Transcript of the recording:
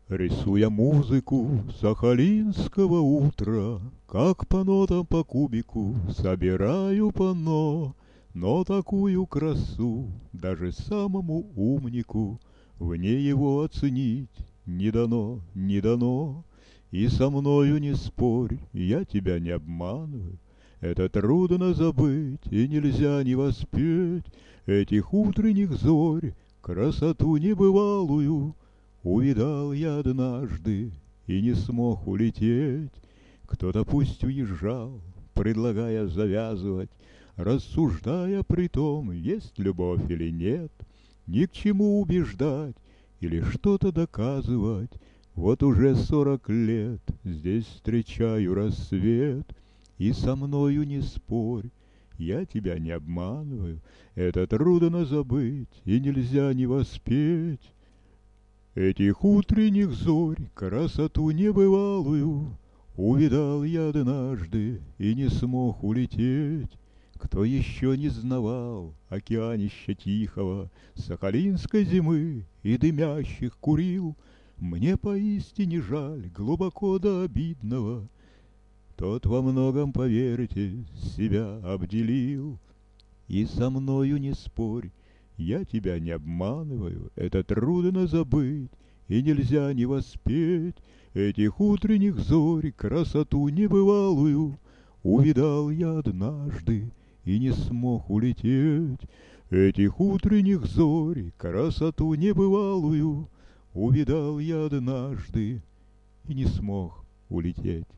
Рисуя музыку сахалинского утра, как по нотам по кубику собираю панно, но такую красу даже самому умнику вне его оценить не дано, не дано. И со мною не спорь, я тебя не обманываю, это трудно забыть и нельзя не воспеть этих утренних зорь, красоту небывалую. Увидал я однажды и не смог улететь. Кто-то пусть уезжал, предлагая завязывать, рассуждая при том, есть любовь или нет. Ни к чему убеждать или что-то доказывать. Вот уже 40 лет здесь встречаю рассвет, и со мною не спорь, я тебя не обманываю, это трудно забыть и нельзя не воспеть. Этих утренних зорь, красоту небывалую, увидал я однажды и не смог улететь. Кто еще не знавал океанища тихого, сахалинской зимы и дымящих курил, мне поистине жаль глубоко до обидного. Тот во многом, поверьте, себя обделил. И со мною не спорь, я тебя не обманываю, это трудно забыть и нельзя не воспеть этих утренних зорь, красоту небывалую. Увидал я однажды и не смог улететь этих утренних зорь, красоту небывалую. Увидал я однажды и не смог улететь.